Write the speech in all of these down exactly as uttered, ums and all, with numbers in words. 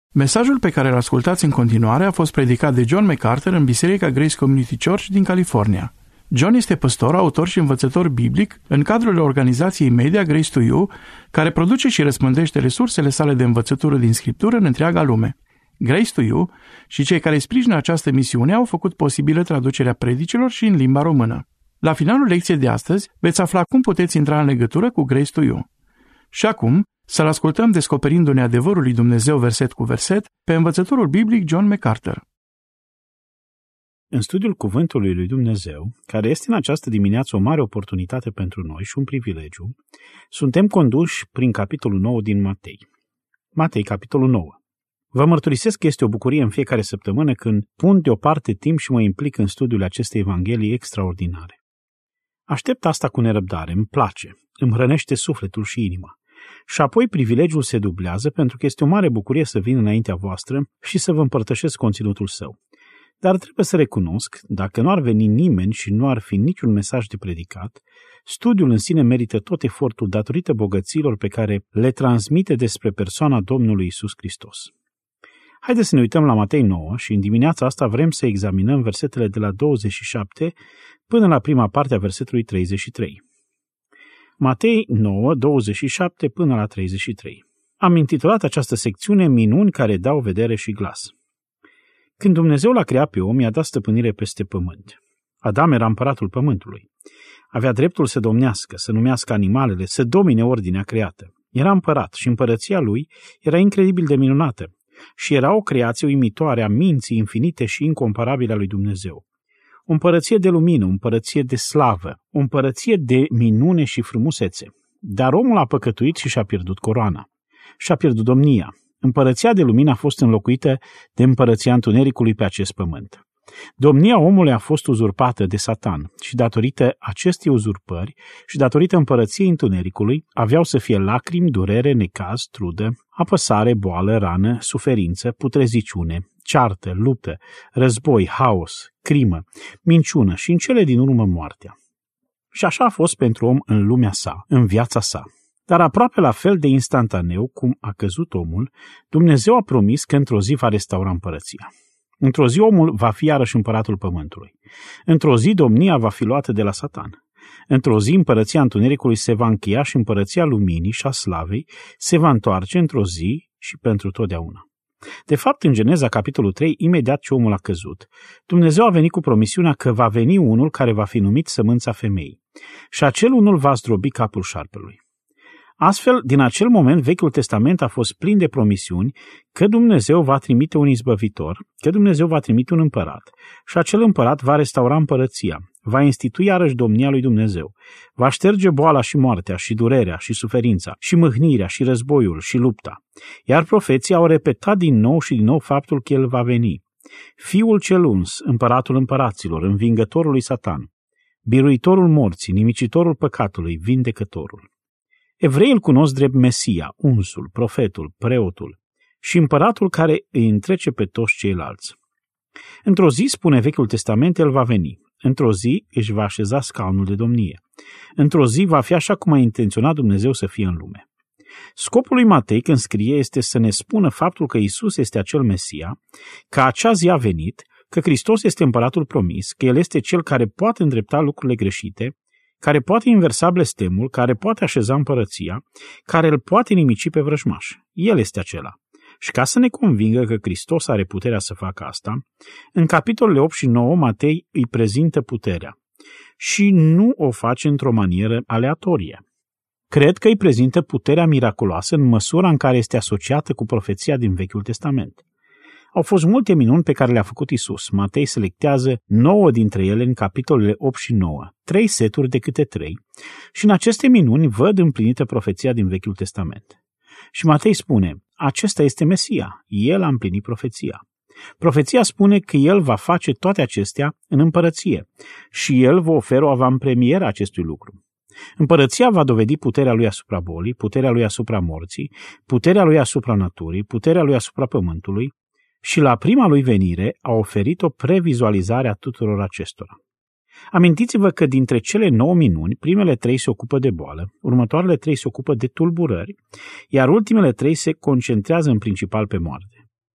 Mesajul pe care îl ascultați în continuare a fost predicat de John MacArthur în Biserica Grace Community Church din California. John este păstor, autor și învățător biblic în cadrul organizației media Grace to You, care produce și răspândește resursele sale de învățătură din Scriptură în întreaga lume. Grace to You și cei care sprijină această misiune au făcut posibilă traducerea predicilor și în limba română. La finalul lecției de astăzi veți afla cum puteți intra în legătură cu Grace to You. Și acum, să-l ascultăm descoperindu-ne adevărul lui Dumnezeu verset cu verset pe învățătorul biblic John MacArthur. În studiul Cuvântului lui Dumnezeu, care este în această dimineață o mare oportunitate pentru noi și un privilegiu, suntem conduși prin capitolul nouă din Matei. Matei, capitolul nouă. Vă mărturisesc că este o bucurie în fiecare săptămână când pun deoparte timp și mă implic în studiul acestei evanghelii extraordinare. Aștept asta cu nerăbdare, îmi place, îmi hrănește sufletul și inima. Și apoi privilegiul se dublează pentru că este o mare bucurie să vin înaintea voastră și să vă împărtășesc conținutul său. Dar trebuie să recunosc, dacă nu ar veni nimeni și nu ar fi niciun mesaj de predicat, studiul în sine merită tot efortul datorită bogăților pe care le transmite despre persoana Domnului Iisus Hristos. Haideți să ne uităm la Matei nouă și în dimineața asta vrem să examinăm versetele de la douăzeci și șapte până la prima parte a versetului treizeci și trei. Matei nouă, douăzeci și șapte până la treizeci și trei. Am intitulat această secțiune Minuni care dau vedere și glas. Când Dumnezeu l-a creat pe om, i-a dat stăpânire peste pământ. Adam era împăratul pământului. Avea dreptul să domnească, să numească animalele, să domine ordinea creată. Era împărat și împărăția lui era incredibil de minunată și era o creație uimitoare a minții infinite și incomparabile a lui Dumnezeu. O împărăție de lumină, o împărăție de slavă, o împărăție de minune și frumusețe. Dar omul a păcătuit și și-a pierdut coroana. Și-a pierdut domnia. Împărăția de lumină a fost înlocuită de împărăția întunericului pe acest pământ. Domnia omului a fost uzurpată de Satan și datorită acestei uzurpări și datorită împărăției întunericului aveau să fie lacrimi, durere, necaz, trudă, apăsare, boală, rană, suferință, putreziciune, ceartă, luptă, război, haos, crimă, minciună și în cele din urmă moartea. Și așa a fost pentru om în lumea sa, în viața sa. Dar aproape la fel de instantaneu cum a căzut omul, Dumnezeu a promis că într-o zi va restaura împărăția. Într-o zi omul va fi iarăși împăratul pământului. Într-o zi domnia va fi luată de la Satan. Într-o zi împărăția întunericului se va încheia și împărăția luminii și a slavei se va întoarce într-o zi și pentru totdeauna. De fapt, în Geneza, capitolul trei, imediat ce omul a căzut, Dumnezeu a venit cu promisiunea că va veni unul care va fi numit sămânța femeii. Și acel unul va zdrobi capul șarpelui. Astfel, din acel moment, Vechiul Testament a fost plin de promisiuni că Dumnezeu va trimite un izbăvitor, că Dumnezeu va trimite un împărat și acel împărat va restaura împărăția, va institui iarăși domnia lui Dumnezeu, va șterge boala și moartea și durerea și suferința și mâhnirea și războiul și lupta. Iar profeții au repetat din nou și din nou faptul că el va veni. Fiul cel uns, împăratul împăraților, învingătorul lui Satan, biruitorul morții, nimicitorul păcatului, vindecătorul. Evreii îl cunosc drept Mesia, unsul, profetul, preotul și împăratul care îi întrece pe toți ceilalți. Într-o zi, spune Vechiul Testament, el va veni. Într-o zi își va așeza scaunul de domnie. Într-o zi va fi așa cum a intenționat Dumnezeu să fie în lume. Scopul lui Matei când scrie este să ne spună faptul că Isus este acel Mesia, că acea zi a venit, că Hristos este împăratul promis, că El este Cel care poate îndrepta lucrurile greșite, care poate inversa blestemul, care poate așeza împărăția, care îl poate nimici pe vrăjmaș. El este acela. Și ca să ne convingă că Hristos are puterea să facă asta, în capitolele opt și nouă Matei îi prezintă puterea și nu o face într-o manieră aleatorie. Cred că îi prezintă puterea miraculoasă în măsura în care este asociată cu profeția din Vechiul Testament. Au fost multe minuni pe care le-a făcut Isus. Matei selectează nouă dintre ele în capitolele opt și nouă, trei seturi de câte trei, și în aceste minuni văd împlinită profeția din Vechiul Testament. Și Matei spune, acesta este Mesia, el a împlinit profeția. Profeția spune că el va face toate acestea în împărăție și el vă oferă o avantpremieră acestui lucru. Împărăția va dovedi puterea lui asupra bolii, puterea lui asupra morții, puterea lui asupra naturii, puterea lui asupra pământului, și la prima lui venire a oferit o previzualizare a tuturor acestora. Amintiți-vă că dintre cele nouă minuni, primele trei se ocupă de boală, următoarele trei se ocupă de tulburări, iar ultimele trei se concentrează în principal pe moarte.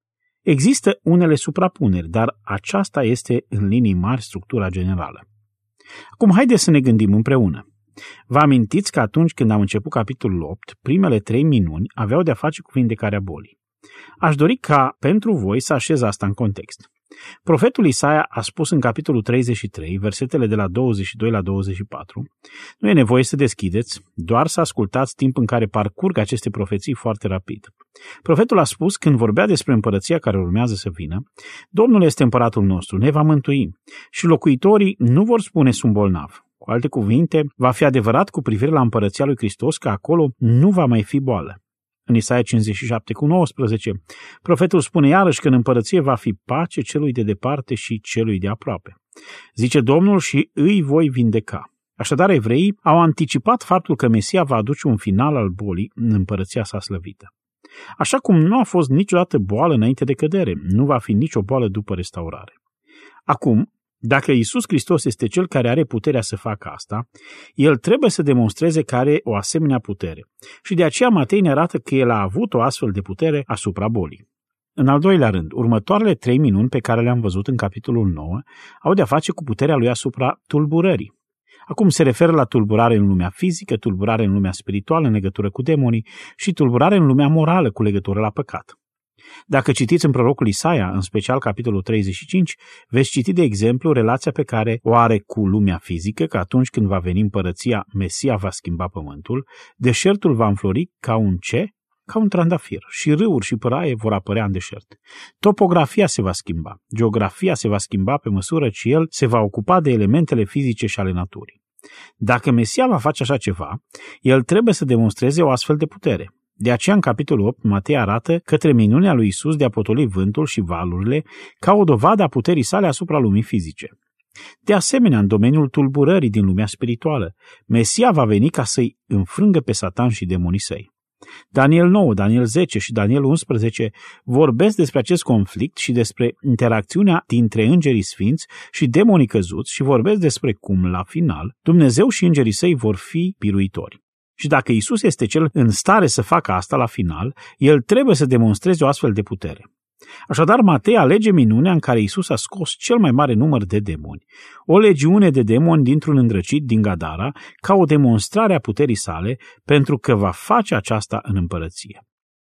Există unele suprapuneri, dar aceasta este în linii mari structura generală. Acum haideți să ne gândim împreună. Vă amintiți că atunci când am început capitolul opt, primele trei minuni aveau de-a face cu vindecarea bolii. Aș dori ca pentru voi să așez asta în context. Profetul Isaia a spus în capitolul treizeci și trei, versetele de la douăzeci și doi la douăzeci și patru, nu e nevoie să deschideți, doar să ascultați timp în care parcurg aceste profeții foarte rapid. Profetul a spus, când vorbea despre împărăția care urmează să vină, Domnul este împăratul nostru, ne va mântui și locuitorii nu vor spune sunt bolnav. Cu alte cuvinte, va fi adevărat cu privire la împărăția lui Hristos că acolo nu va mai fi boală. În Isaia cincizeci și șapte cu nouăsprezece, profetul spune iarăși că în împărăție va fi pace celui de departe și celui de aproape. Zice Domnul și îi voi vindeca. Așadar, evreii au anticipat faptul că Mesia va aduce un final al bolii în împărăția sa slăvită. Așa cum nu a fost niciodată boală înainte de cădere, nu va fi nicio boală după restaurare. Acum, dacă Iisus Hristos este Cel care are puterea să facă asta, El trebuie să demonstreze că are o asemenea putere. Și de aceea Matei ne arată că El a avut o astfel de putere asupra bolii. În al doilea rând, următoarele trei minuni pe care le-am văzut în capitolul nouă au de-a face cu puterea Lui asupra tulburării. Acum se referă la tulburare în lumea fizică, tulburare în lumea spirituală în legătură cu demonii și tulburare în lumea morală cu legătură la păcat. Dacă citiți în prorocul Isaia, în special capitolul treizeci și cinci, veți citi de exemplu relația pe care o are cu lumea fizică, că atunci când va veni împărăția, Mesia va schimba pământul, deșertul va înflori ca un ce? Ca un trandafir și râuri și păraie vor apărea în deșert. Topografia se va schimba, geografia se va schimba pe măsură ce el se va ocupa de elementele fizice și ale naturii. Dacă Mesia va face așa ceva, el trebuie să demonstreze o astfel de putere. De aceea, în capitolul opt, Matei arată către minunea lui Isus de a potoli vântul și valurile ca o dovadă a puterii sale asupra lumii fizice. De asemenea, în domeniul tulburării din lumea spirituală, Mesia va veni ca să-i înfrângă pe Satan și demonii săi. Daniel nouă, Daniel zece și Daniel unsprezece vorbesc despre acest conflict și despre interacțiunea dintre îngerii sfinți și demonii căzuți și vorbesc despre cum, la final, Dumnezeu și îngerii săi vor fi biruitori. Și dacă Isus este Cel în stare să facă asta la final, El trebuie să demonstreze o astfel de putere. Așadar, Matei alege minunea în care Isus a scos cel mai mare număr de demoni, o legiune de demoni dintr-un îndrăcit din Gadara, ca o demonstrare a puterii sale, pentru că va face aceasta în împărăție.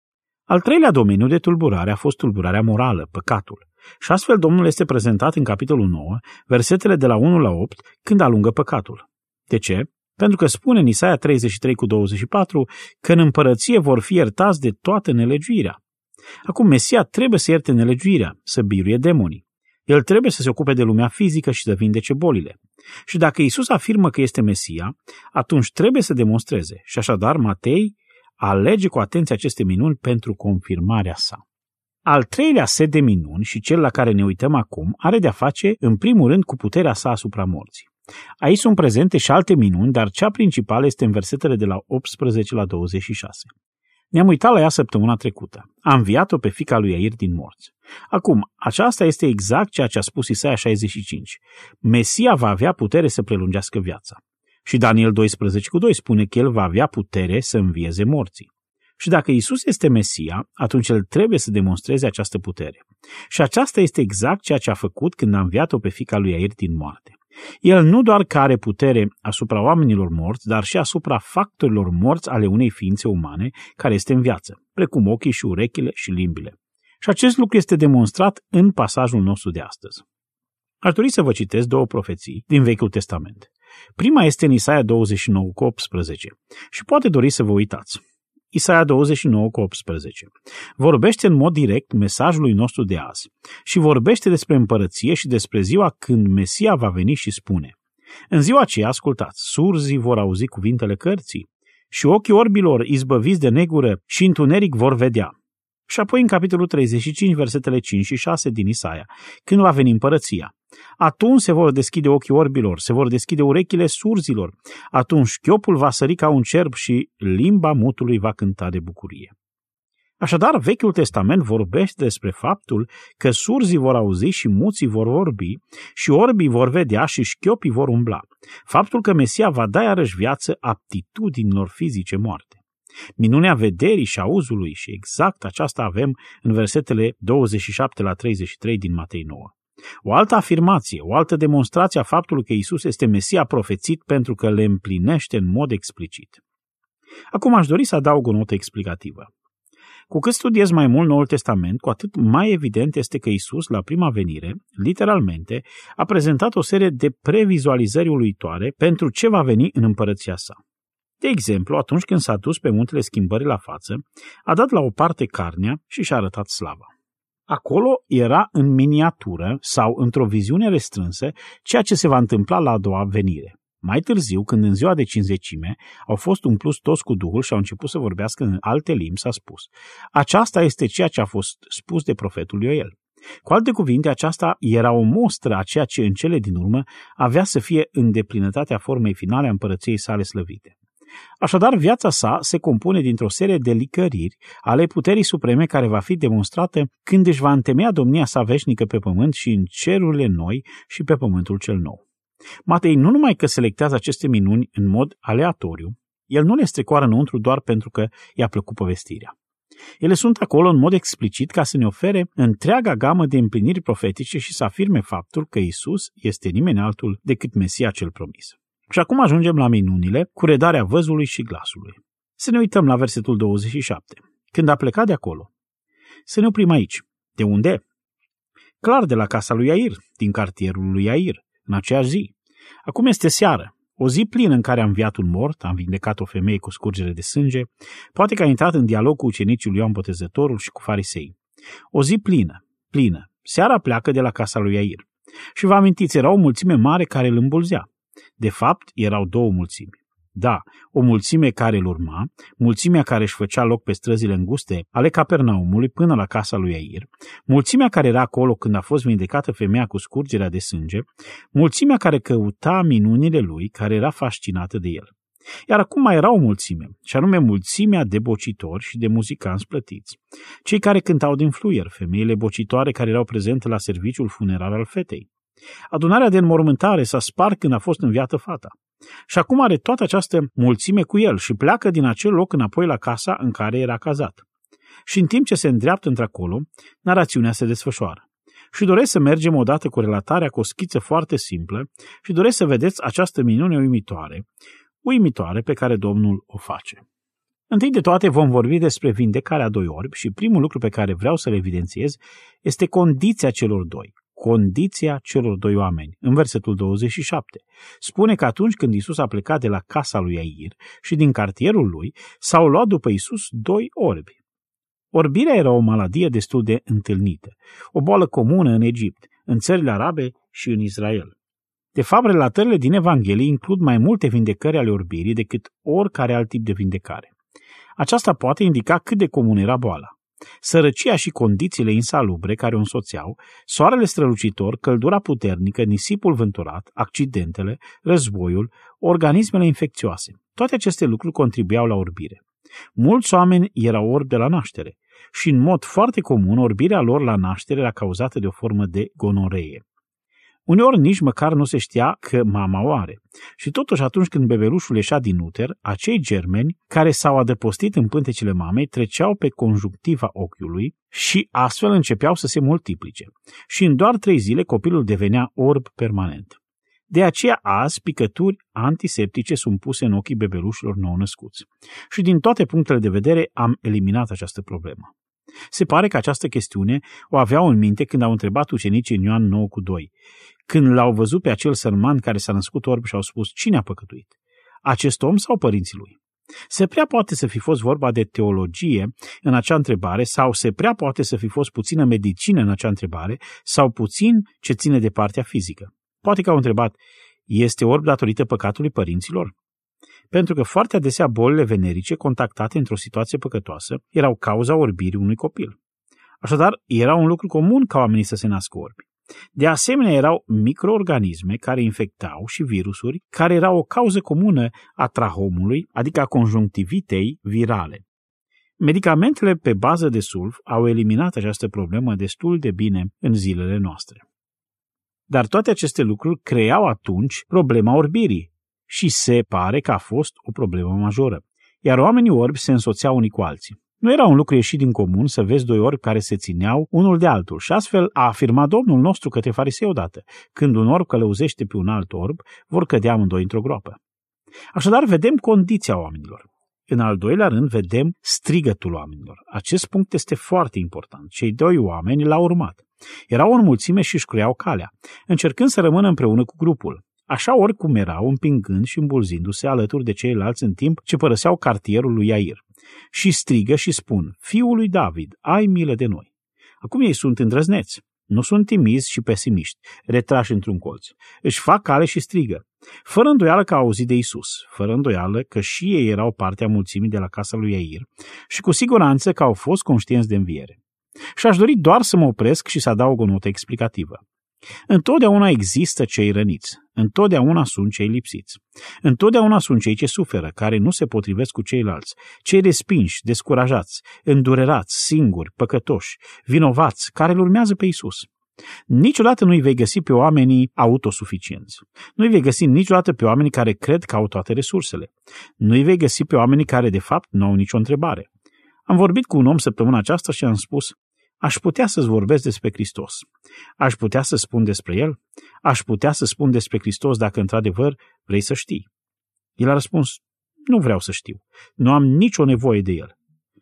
Al treilea domeniu de tulburare a fost tulburarea morală, păcatul. Și astfel Domnul este prezentat în capitolul nouă, versetele de la unu la opt, când alungă păcatul. De ce? Pentru că spune în Isaia treizeci și trei cu douăzeci și patru că în împărăție vor fi iertați de toată nelegiuirea. Acum Mesia trebuie să ierte nelegiuirea, să biruie demonii. El trebuie să se ocupe de lumea fizică și să vindece bolile. Și dacă Isus afirmă că este Mesia, atunci trebuie să demonstreze. Și așadar Matei alege cu atenție aceste minuni pentru confirmarea sa. Al treilea set de minuni și cel la care ne uităm acum are de-a face în primul rând cu puterea sa asupra morții. Aici sunt prezente și alte minuni, dar cea principală este în versetele de la optsprezece la douăzeci și șase. Ne-am uitat la ea săptămâna trecută. A înviat-o pe fiica lui Iair din morți. Acum, aceasta este exact ceea ce a spus Isaia șaizeci și cinci. Mesia va avea putere să prelungească viața. Și Daniel doisprezece cu doi spune că el va avea putere să învieze morții. Și dacă Isus este Mesia, atunci el trebuie să demonstreze această putere. Și aceasta este exact ceea ce a făcut când a înviat-o pe fiica lui Iair din moarte. El nu doar că are putere asupra oamenilor morți, dar și asupra factorilor morți ale unei ființe umane care este în viață, precum ochii și urechile și limbile. Și acest lucru este demonstrat în pasajul nostru de astăzi. Aș dori să vă citesc două profeții din Vechiul Testament. Prima este în Isaia douăzeci și nouă cu optsprezece și poate dori să vă uitați. Isaia douăzeci și nouă cu optsprezece. Vorbește în mod direct mesajului nostru de azi și vorbește despre împărăție și despre ziua când Mesia va veni și spune: în ziua aceea, ascultați, surzii vor auzi cuvintele cărții și ochii orbilor izbăviți de negură și întuneric vor vedea. Și apoi în capitolul treizeci și cinci, versetele cinci și șase din Isaia, când va veni împărăția. Atunci se vor deschide ochii orbilor, se vor deschide urechile surzilor, atunci șchiopul va sări ca un cerb și limba mutului va cânta de bucurie. Așadar, Vechiul Testament vorbește despre faptul că surzii vor auzi și muții vor vorbi și orbii vor vedea și șchiopii vor umbla. Faptul că Mesia va da iarăși viață aptitudinilor fizice moarte. Minunea vederii și auzului, și exact aceasta avem în versetele douăzeci și șapte la treizeci și trei din Matei nouă. O altă afirmație, o altă demonstrație a faptului că Iisus este Mesia profețit pentru că le împlinește în mod explicit. Acum aș dori să adaug o notă explicativă. Cu cât studiez mai mult Noul Testament, cu atât mai evident este că Iisus, la prima venire, literalmente, a prezentat o serie de previzualizări uluitoare pentru ce va veni în împărăția sa. De exemplu, atunci când s-a dus pe muntele Schimbării la față, a dat la o parte carnea și și-a arătat slava. Acolo era în miniatură sau într-o viziune restrânsă ceea ce se va întâmpla la a doua venire. Mai târziu, când în ziua de cinzecime au fost umpluți toți cu Duhul și au început să vorbească în alte limbi, s-a spus: aceasta este ceea ce a fost spus de profetul Ioel. Cu alte cuvinte, aceasta era o mostră a ceea ce în cele din urmă avea să fie în deplinătatea formei finale a împărăției sale slăvite. Așadar, viața sa se compune dintr-o serie de licăriri ale puterii supreme care va fi demonstrată când își va întemeia domnia sa veșnică pe pământ și în cerurile noi și pe pământul cel nou. Matei nu numai că selectează aceste minuni în mod aleatoriu, el nu le strecoară înăuntru doar pentru că i-a plăcut povestirea. Ele sunt acolo în mod explicit ca să ne ofere întreaga gamă de împliniri profetice și să afirme faptul că Iisus este nimeni altul decât Mesia cel promis. Și acum ajungem la minunile cu redarea văzului și glasului. Să ne uităm la versetul douăzeci și șapte. Când a plecat de acolo. Să ne oprim aici. De unde? Clar de la casa lui Iair, din cartierul lui Iair, în aceeași zi. Acum este seară, o zi plină în care a înviat un mort, a învindecat o femeie cu scurgere de sânge, poate că a intrat în dialog cu ucenicii lui Ioan Botezătorul și cu farisei. O zi plină, plină. Seara pleacă de la casa lui Iair. Și vă amintiți, era o mulțime mare care îl îmbulzea. De fapt, erau două mulțimi. Da, o mulțime care îl urma, mulțimea care își făcea loc pe străzile înguste ale Capernaumului până la casa lui Iair, mulțimea care era acolo când a fost vindecată femeia cu scurgerea de sânge, mulțimea care căuta minunile lui, care era fascinată de el. Iar acum mai era o mulțime, și anume mulțimea de bocitori și de muzicanți plătiți, cei care cântau din fluier, femeile bocitoare care erau prezente la serviciul funerar al fetei. Adunarea de înmormântare s-a spart când a fost înviată fata. Și acum are toată această mulțime cu el și pleacă din acel loc înapoi la casa în care era cazat. Și în timp ce se îndreaptă într-acolo, narațiunea se desfășoară. Și doresc să mergem odată cu relatarea cu o schiță foarte simplă și doresc să vedeți această minune uimitoare, uimitoare pe care Domnul o face. Întâi de toate vom vorbi despre vindecarea doi orbi și primul lucru pe care vreau să-l evidențiez este condiția celor doi. Condiția celor doi oameni. În versetul douăzeci și șapte spune că atunci când Iisus a plecat de la casa lui Iair și din cartierul lui, s-au luat după Iisus doi orbi. Orbirea era o maladie destul de întâlnită, o boală comună în Egipt, în țările arabe și în Israel. De fapt, relatările din Evanghelie includ mai multe vindecări ale orbirii decât oricare alt tip de vindecare. Aceasta poate indica cât de comună era boala. Sărăcia și condițiile insalubre care o însoțeau, soarele strălucitor, căldura puternică, nisipul vânturat, accidentele, războiul, organismele infecțioase. Toate aceste lucruri contribuiau la orbire. Mulți oameni erau orbi de la naștere și, în mod foarte comun, orbirea lor la naștere era cauzată de o formă de gonoree. Uneori nici măcar nu se știa că mama o are. Și totuși atunci când bebelușul ieșea din uter, acei germeni care s-au adăpostit în pântecele mamei treceau pe conjunctiva ochiului și astfel începeau să se multiplice. Și în doar trei zile copilul devenea orb permanent. De aceea azi picături antiseptice sunt puse în ochii bebelușilor nou-născuți. Și din toate punctele de vedere am eliminat această problemă. Se pare că această chestiune o aveau în minte când au întrebat ucenicii în Ioan nouă cu doi, când l-au văzut pe acel sărman care s-a născut orb și au spus: cine a păcătuit? Acest om sau părinții lui? Se prea poate să fi fost vorba de teologie în acea întrebare sau se prea poate să fi fost puțină medicină în acea întrebare sau puțin ce ține de partea fizică. Poate că au întrebat: este orb datorită păcatului părinților? Pentru că foarte adesea bolile venerice contactate într-o situație păcătoasă erau cauza orbirii unui copil. Așadar, era un lucru comun ca oamenii să se nască orbi. De asemenea, erau microorganisme care infectau și virusuri care erau o cauză comună a trahomului, adică a conjunctivitei virale. Medicamentele pe bază de sulf au eliminat această problemă destul de bine în zilele noastre. Dar toate aceste lucruri creau atunci problema orbirii și se pare că a fost o problemă majoră. iar oamenii orbi se însoțeau unii cu alții. Nu era un lucru ieșit din comun să vezi doi orbi care se țineau unul de altul și astfel a afirmat Domnul nostru către farisei odată: când un orb călăuzește pe un alt orb, vor cădea amândoi într-o groapă. Așadar, vedem condiția oamenilor. În al doilea rând, vedem strigătul oamenilor. Acest punct este foarte important. Cei doi oameni l-au urmat. Erau în mulțime și își cruiau calea, încercând să rămână împreună cu grupul. Așa oricum erau, împingând și îmbulzindu-se alături de ceilalți în timp ce părăseau cartierul lui Iair. Și strigă și spun: Fiul lui David, ai milă de noi. Acum ei sunt îndrăzneți, nu sunt timizi și pesimiști, retrași într-un colț. Își fac cale și strigă, fără îndoială că au auzit de Isus, fără îndoială că și ei erau partea mulțimii de la casa lui Iair și cu siguranță că au fost conștienți de înviere. Și aș dori doar să mă opresc și să adaug o notă explicativă. Întotdeauna există cei răniți, întotdeauna sunt cei lipsiți, întotdeauna sunt cei ce suferă, care nu se potrivesc cu ceilalți, cei respinși, descurajați, îndurerați, singuri, păcătoși, vinovați, care îl urmează pe Isus. Niciodată nu-i vei găsi pe oamenii autosuficienți. Nu-i vei găsi niciodată pe oamenii care cred că au toate resursele. Nu-i vei găsi pe oamenii care, de fapt, nu au nicio întrebare. Am vorbit cu un om săptămâna aceasta și am spus: aș putea să-ți vorbesc despre Hristos. Aș putea să spun despre El? Aș putea să spun despre Hristos dacă într-adevăr vrei să știi. El a răspuns: nu vreau să știu. Nu am nicio nevoie de El.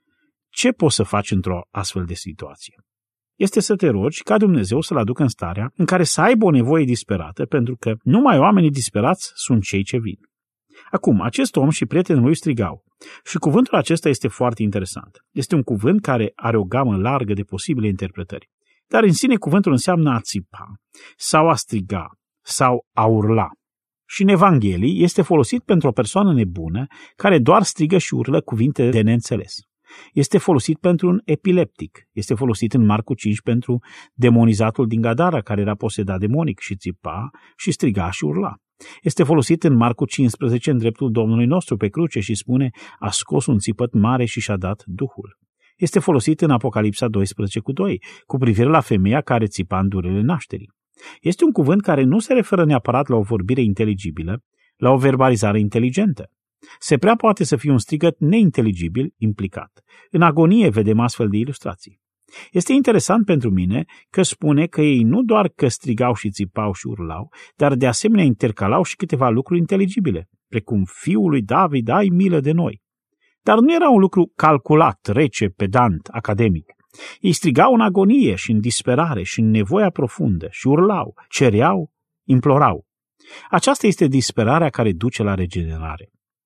Ce poți să faci într-o astfel de situație? Este să te rogi ca Dumnezeu să-l aducă în starea în care să aibă o nevoie disperată, pentru că numai oamenii disperați sunt cei ce vin. Acum, acest om și prietenul lui strigau. Și cuvântul acesta este foarte interesant. Este un cuvânt care are o gamă largă de posibile interpretări. Dar în sine cuvântul înseamnă a țipa, sau a striga, sau a urla. Și în Evanghelii este folosit pentru o persoană nebună care doar strigă și urlă cuvinte de neînțeles. Este folosit pentru un epileptic. Este folosit în Marcu cinci pentru demonizatul din Gadara, care era posedat demonic și țipa și striga și urla. Este folosit în Marcu cincisprezece în dreptul Domnului nostru pe cruce și spune: a scos un țipăt mare și și-a dat Duhul. Este folosit în Apocalipsa doisprezece cu doi, cu privire la femeia care țipa în durele nașterii. Este un cuvânt care nu se referă neapărat la o vorbire inteligibilă, la o verbalizare inteligentă. Se prea poate să fie un strigăt neinteligibil implicat. În agonie vedem astfel de ilustrații. Este interesant pentru mine că spune că ei nu doar că strigau și țipau și urlau, dar de asemenea intercalau și câteva lucruri inteligibile, precum Fiul lui David, ai milă de noi. Dar nu era un lucru calculat, rece, pedant, academic. Ei strigau în agonie și în disperare și în nevoia profundă și urlau, cereau, implorau. Aceasta este disperarea care duce la regenerare.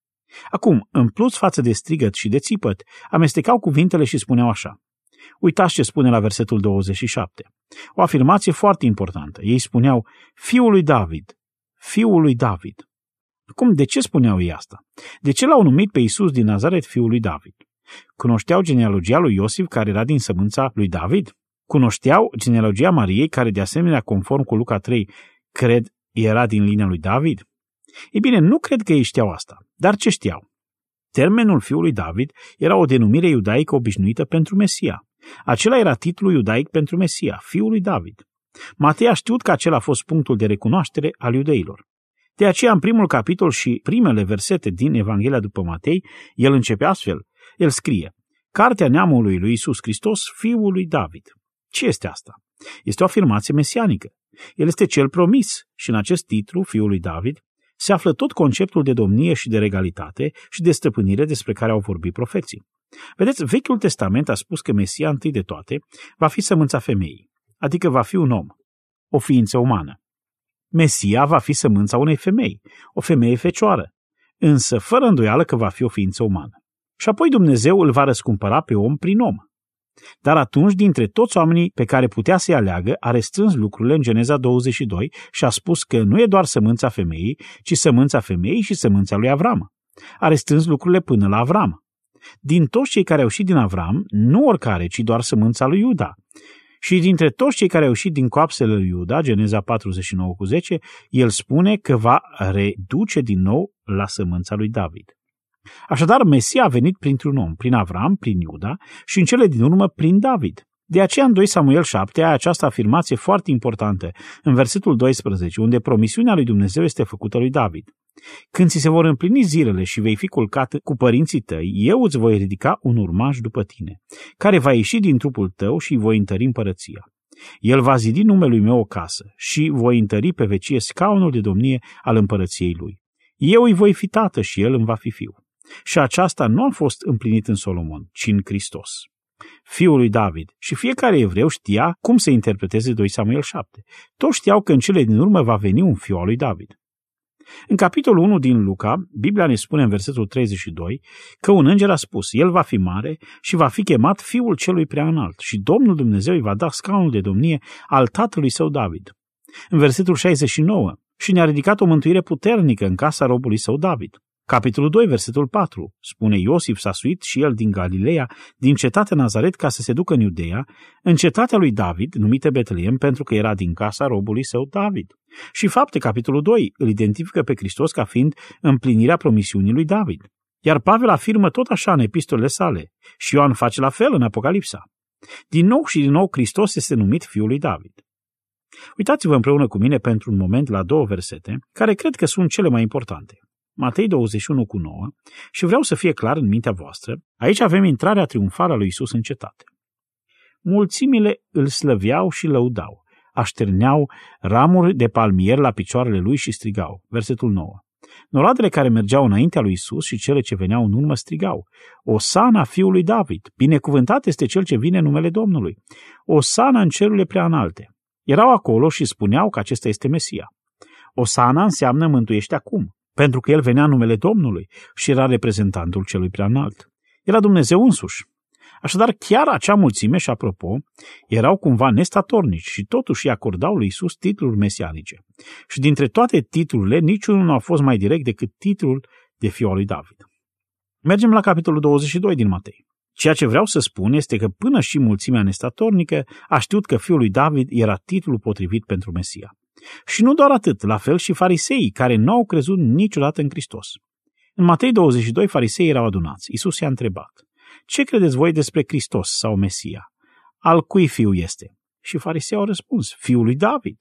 Acum, în plus față de strigăt și de țipăt, amestecau cuvintele și spuneau așa. Uitați ce spune la versetul douăzeci și șapte. O afirmație foarte importantă. Ei spuneau: Fiul lui David, Fiul lui David. Cum, de ce spuneau ei asta? De ce l-au numit pe Iisus din Nazaret Fiul lui David? Cunoșteau genealogia lui Iosif, care era din sămânța lui David? Cunoșteau genealogia Mariei, care de asemenea, conform cu Luca trei, cred, era din linia lui David? Ei bine, nu cred că ei știau asta, dar ce știau? Termenul Fiul lui David era o denumire iudaică obișnuită pentru Mesia. Acela era titlul iudaic pentru Mesia, Fiul lui David. Matei a știut că acela a fost punctul de recunoaștere al iudeilor. De aceea, în primul capitol și primele versete din Evanghelia după Matei, el începe astfel. El scrie: Cartea neamului lui Iisus Hristos, Fiul lui David. Ce este asta? Este o afirmație mesianică. El este cel promis și în acest titlu, Fiul lui David, se află tot conceptul de domnie și de regalitate și de stăpânire despre care au vorbit profeții. Vedeți, Vechiul Testament a spus că Mesia, întâi de toate, va fi sămânța femeii, adică va fi un om, o ființă umană. Mesia va fi sămânța unei femei, o femeie fecioară, însă fără îndoială că va fi o ființă umană. Și apoi Dumnezeu îl va răscumpăra pe om prin om. Dar atunci, dintre toți oamenii pe care putea să-i aleagă, a restrâns lucrurile în Geneza douăzeci și doi și a spus că nu e doar sămânța femeii, ci sămânța femeii și sămânța lui Avram. A restrâns lucrurile până la Avram. Din toți cei care au ieșit din Avram, nu oricare, ci doar sămânța lui Iuda. Și dintre toți cei care au ieșit din coapsele lui Iuda, Geneza patruzeci și nouă cu zece, el spune că va reduce din nou la sămânța lui David. Așadar, Mesia a venit printr-un om, prin Avram, prin Iuda și în cele din urmă prin David. De aceea în doi Samuel șapte ai această afirmație foarte importantă, în versetul doisprezece, unde promisiunea lui Dumnezeu este făcută lui David. Când ți se vor împlini zilele și vei fi culcat cu părinții tăi, eu îți voi ridica un urmaș după tine, care va ieși din trupul tău și îi voi întări împărăția. El va zidi numelui meu o casă și voi întări pe vecie scaunul de domnie al împărăției lui. Eu îi voi fi tată și el îmi va fi fiu. Și aceasta nu a fost împlinit în Solomon, ci în Hristos, fiul lui David. Și fiecare evreu știa cum să interpreteze doi Samuel șapte. Toți știau că în cele din urmă va veni un fiu al lui David. În capitolul unu din Luca, Biblia ne spune în versetul treizeci și doi că un înger a spus: el va fi mare și va fi chemat Fiul Celui Preaînalt și Domnul Dumnezeu îi va da scaunul de domnie al tatălui său David. În versetul șaizeci și nouă, și ne-a ridicat o mântuire puternică în casa robului său David. Capitolul doi, versetul patru, spune: Iosif s-a suit și el din Galileea, din cetatea Nazaret, ca să se ducă în Iudeea, în cetatea lui David, numită Betleem, pentru că era din casa robului său David. Și Fapte, capitolul doi, îl identifică pe Hristos ca fiind împlinirea promisiunii lui David. Iar Pavel afirmă tot așa în epistolele sale și Ioan face la fel în Apocalipsa. Din nou și din nou Hristos este numit Fiul lui David. Uitați-vă împreună cu mine pentru un moment la două versete, care cred că sunt cele mai importante. Matei douăzeci și unu cu nouă, și vreau să fie clar în mintea voastră, aici avem intrarea triumfală a lui Iisus în cetate. Mulțimile îl slăveau și lăudau, așterneau ramuri de palmier la picioarele lui și strigau. Versetul nouă. Noroadele care mergeau înaintea lui Iisus și cele ce veneau în urmă strigau: Osana fiului David, binecuvântat este cel ce vine în numele Domnului, Osana în cerurile preaînalte. Erau acolo și spuneau că acesta este Mesia. Osana înseamnă mântuiește acum, pentru că el venea în numele Domnului și era reprezentantul celui preaînalt. Era Dumnezeu însuși. Așadar, chiar acea mulțime, și apropo, erau cumva nestatornici și totuși îi acordau lui Iisus titluri mesianice. Și dintre toate titlurile, niciunul nu a fost mai direct decât titlul de fiul lui David. Mergem la capitolul douăzeci și doi din Matei. Ceea ce vreau să spun este că până și mulțimea nestatornică a știut că fiul lui David era titlul potrivit pentru Mesia. Și nu doar atât, la fel și fariseii, care nu au crezut niciodată în Hristos. În Matei douăzeci și doi, fariseii erau adunați. Iisus i-a întrebat: ce credeți voi despre Hristos sau Mesia? Al cui fiu este? Și fariseii au răspuns: fiul lui David.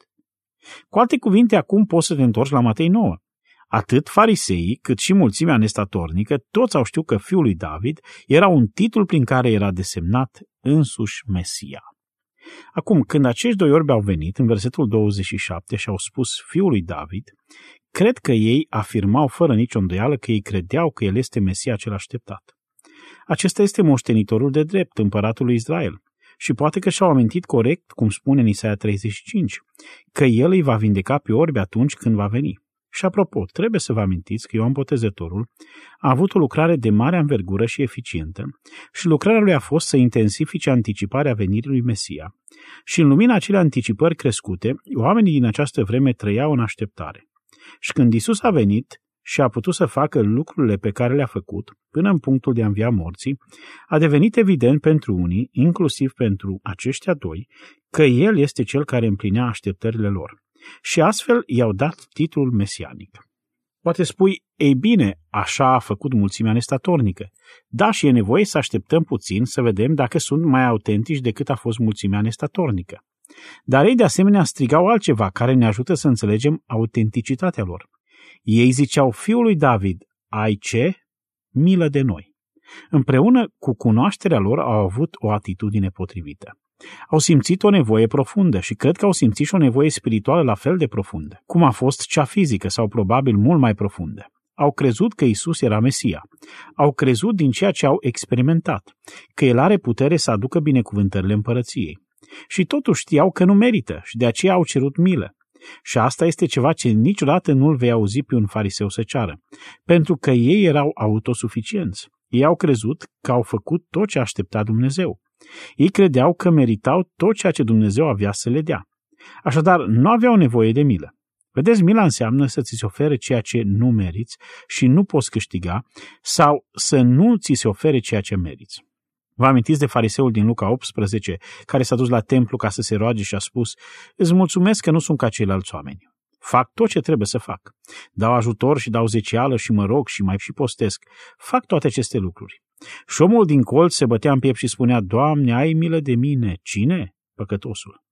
Cu alte cuvinte, acum poți să te întorci la Matei nouă. Atât fariseii, cât și mulțimea nestatornică, toți au știut că fiul lui David era un titlu prin care era desemnat însuși Mesia. Acum, când acești doi orbi au venit, în versetul douăzeci și șapte, și au spus fiul lui David, cred că ei afirmau fără nicio îndoială că ei credeau că el este Mesia cel așteptat. Acesta este moștenitorul de drept, împăratul lui Israel. Și poate că și-au amintit corect, cum spune în Isaia treizeci și cinci, că el îi va vindeca pe orbi atunci când va veni. Și apropo, trebuie să vă amintiți că Ioan Botezătorul a avut o lucrare de mare învergură și eficientă și lucrarea lui a fost să intensifice anticiparea venirii lui Mesia. Și în lumina acelei anticipări crescute, oamenii din această vreme trăiau în așteptare. Și când Iisus a venit și a putut să facă lucrurile pe care le-a făcut, până în punctul de a învia morții, a devenit evident pentru unii, inclusiv pentru aceștia doi, că El este Cel care împlinea așteptările lor. Și astfel i-au dat titlul mesianic. Poate spui: ei bine, așa a făcut mulțimea nestatornică. Da, și e nevoie să așteptăm puțin să vedem dacă sunt mai autentici decât a fost mulțimea nestatornică. Dar ei de asemenea strigau altceva care ne ajută să înțelegem autenticitatea lor. Ei ziceau: fiul lui David, ai ce? Milă de noi. Împreună cu cunoașterea lor au avut o atitudine potrivită. Au simțit o nevoie profundă și cred că au simțit și o nevoie spirituală la fel de profundă, cum a fost cea fizică sau probabil mult mai profundă. Au crezut că Iisus era Mesia. Au crezut din ceea ce au experimentat, că El are putere să aducă binecuvântările împărăției. Și totuși știau că nu merită și de aceea au cerut milă. Și asta este ceva ce niciodată nu-l vei auzi pe un fariseu să ceară, pentru că ei erau autosuficienți. Ei au crezut că au făcut tot ce aștepta Dumnezeu. Ei credeau că meritau tot ceea ce Dumnezeu avea să le dea. Așadar, nu aveau nevoie de milă. Vedeți, mila înseamnă să ți se ofere ceea ce nu meriți și nu poți câștiga, sau să nu ți se ofere ceea ce meriți. Vă amintiți de fariseul din Luca optsprezece, care s-a dus la templu ca să se roage și a spus: îți mulțumesc că nu sunt ca ceilalți oameni. Fac tot ce trebuie să fac. Dau ajutor și dau zecială și mă rog și mai și postesc. Fac toate aceste lucruri. Și omul din colț se bătea în piept și spunea: Doamne, ai milă de mine. Cine? Păcătosul.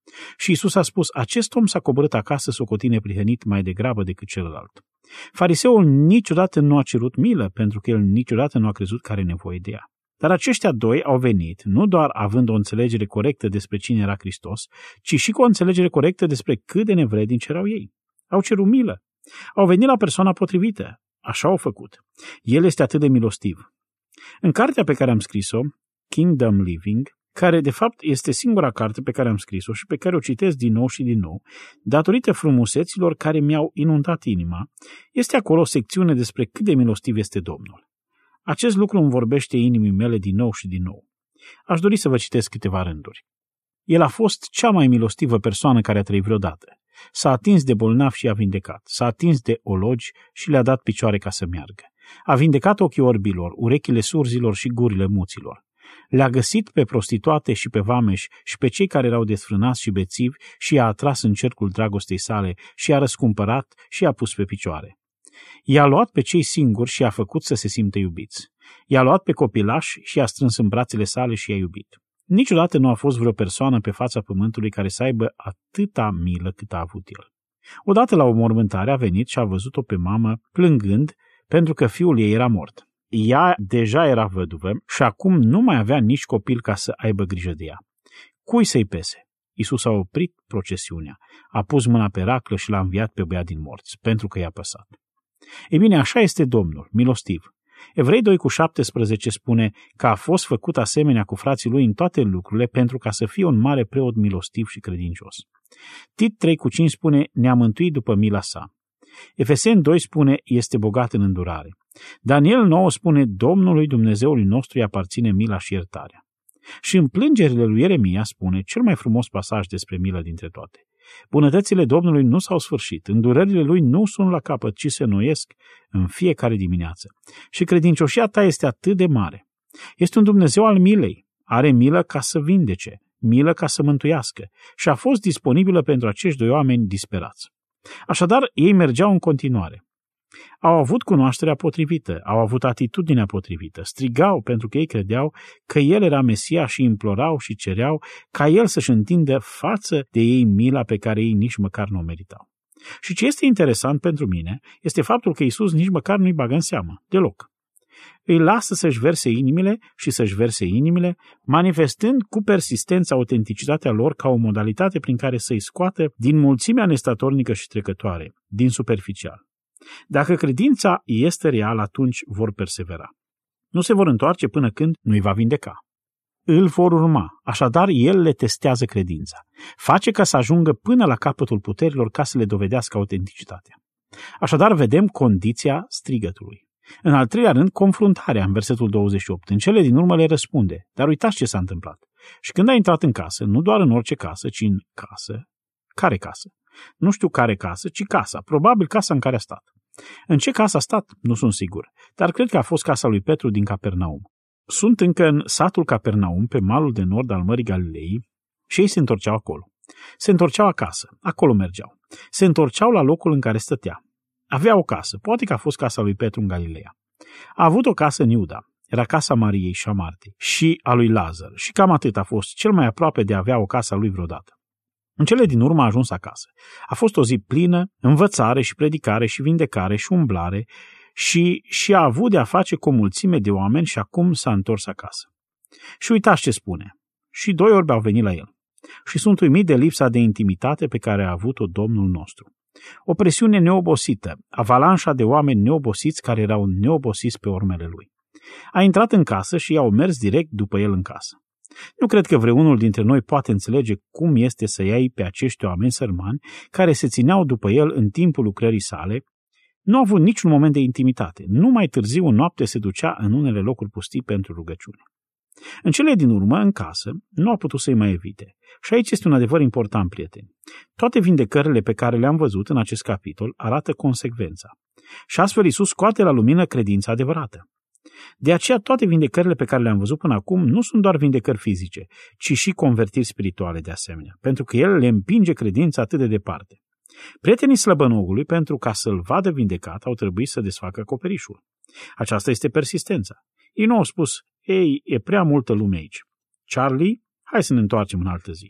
Și Iisus a spus, acest om s-a coborât acasă socotit neprihănit mai degrabă decât celălalt. Fariseul niciodată nu a cerut milă, pentru că el niciodată nu a crezut că are nevoie de ea. Dar aceștia doi au venit, nu doar având o înțelegere corectă despre cine era Hristos, ci și cu o înțelegere corectă despre cât de nevrednici erau ei. Au cerut milă. Au venit la persoana potrivită. Așa au făcut. El este atât de milostiv. În cartea pe care am scris-o, Kingdom Living, care de fapt este singura carte pe care am scris-o și pe care o citesc din nou și din nou, datorită frumuseților care mi-au inundat inima, este acolo o secțiune despre cât de milostiv este Domnul. Acest lucru îmi vorbește inimii mele din nou și din nou. Aș dori să vă citesc câteva rânduri. El a fost cea mai milostivă persoană care a trăit vreodată. S-a atins de bolnavi și a vindecat. S-a atins de ologi și le-a dat picioare ca să meargă. A vindecat ochii orbilor, urechile surzilor și gurile muților. Le-a găsit pe prostituate și pe vameși și pe cei care erau desfrânați și bețivi și i-a atras în cercul dragostei sale și i-a răscumpărat și i-a pus pe picioare. I-a luat pe cei singuri și i-a făcut să se simtă iubiți. I-a luat pe copilași și i-a strâns în brațele sale și i-a iubit. Niciodată nu a fost vreo persoană pe fața pământului care să aibă atâta milă cât a avut el. Odată la o mormântare a venit și a văzut-o pe mamă plângând pentru că fiul ei era mort. Ea deja era văduvă și acum nu mai avea nici copil ca să aibă grijă de ea. Cui să-i pese? Iisus a oprit procesiunea, a pus mâna pe raclă și l-a înviat pe băiat din morți, pentru că i-a păsat. Ei bine, așa este Domnul, milostiv. Evrei doi cu șaptesprezece spune că a fost făcut asemenea cu frații lui în toate lucrurile pentru ca să fie un mare preot milostiv și credincios. Tit trei cu cinci spune, ne-a mântuit după mila sa. Efeseni doi spune, este bogat în îndurare. Daniel nouă spune, Domnului Dumnezeului nostru îi aparține mila și iertarea. Și în plângerile lui Ieremia spune, cel mai frumos pasaj despre milă dintre toate. Bunătățile Domnului nu s-au sfârșit, îndurările lui nu sunt la capăt, ci se înnoiesc în fiecare dimineață. Și credincioșia ta este atât de mare. Este un Dumnezeu al milei, are milă ca să vindece, milă ca să mântuiască și a fost disponibilă pentru acești doi oameni disperați. Așadar, ei mergeau în continuare. Au avut cunoașterea potrivită, au avut atitudinea potrivită, strigau pentru că ei credeau că El era Mesia și implorau și cereau ca El să-și întindă față de ei mila pe care ei nici măcar nu o meritau. Și ce este interesant pentru mine este faptul că Iisus nici măcar nu-i bagă în seamă, deloc. Îi lasă să-și verse inimile și să-și verse inimile, manifestând cu persistență autenticitatea lor ca o modalitate prin care să-i scoată din mulțimea nestatornică și trecătoare, din superficial. Dacă credința este reală, atunci vor persevera. Nu se vor întoarce până când nu-i va vindeca. Îl vor urma, așadar el le testează credința. Face ca să ajungă până la capătul puterilor ca să le dovedească autenticitatea. Așadar vedem condiția strigătului. În al treilea rând, confruntarea în versetul douăzeci și opt. În cele din urmă le răspunde, dar uitați ce s-a întâmplat. Și când a intrat în casă, nu doar în orice casă, ci în casă. Care casă? Nu știu care casă, ci casa, probabil casa în care a stat. În ce casă a stat? Nu sunt sigur, dar cred că a fost casa lui Petru din Capernaum. Sunt încă în satul Capernaum, pe malul de nord al Mării Galilei, și ei se întorceau acolo. Se întorceau acasă, acolo mergeau. Se întorceau la locul în care stătea. Avea o casă, poate că a fost casa lui Petru în Galileea. A avut o casă în Iuda, era casa Mariei și a Martei, și a lui Lazar, și cam atât a fost, cel mai aproape de a avea o casă a lui vreodată. În cele din urmă a ajuns acasă. A fost o zi plină, învățare și predicare și vindecare și umblare și, și a avut de-a face cu o mulțime de oameni și acum s-a întors acasă. Și uitați ce spune. Și doi orbi au venit la el. Și sunt uimit de lipsa de intimitate pe care a avut-o Domnul nostru. O presiune neobosită, avalanșa de oameni neobosiți care erau neobosiți pe urmele lui. A intrat în casă și i-au mers direct după el în casă. Nu cred că vreunul dintre noi poate înțelege cum este să iei pe acești oameni sărmani care se țineau după el în timpul lucrării sale. Nu au avut niciun moment de intimitate. Numai târziu în noapte se ducea în unele locuri pustii pentru rugăciune. În cele din urmă, în casă, nu a putut să-i mai evite. Și aici este un adevăr important, prieteni. Toate vindecările pe care le-am văzut în acest capitol arată consecvența. Și astfel Iisus scoate la lumină credința adevărată. De aceea toate vindecările pe care le-am văzut până acum nu sunt doar vindecări fizice, ci și convertiri spirituale de asemenea, pentru că El le împinge credința atât de departe. Prietenii slăbănogului, pentru ca să-l vadă vindecat, au trebuit să desfacă acoperișul. Aceasta este persistența. Ei nu au spus, ei, e prea multă lume aici. Charlie, hai să ne întoarcem în altă zi.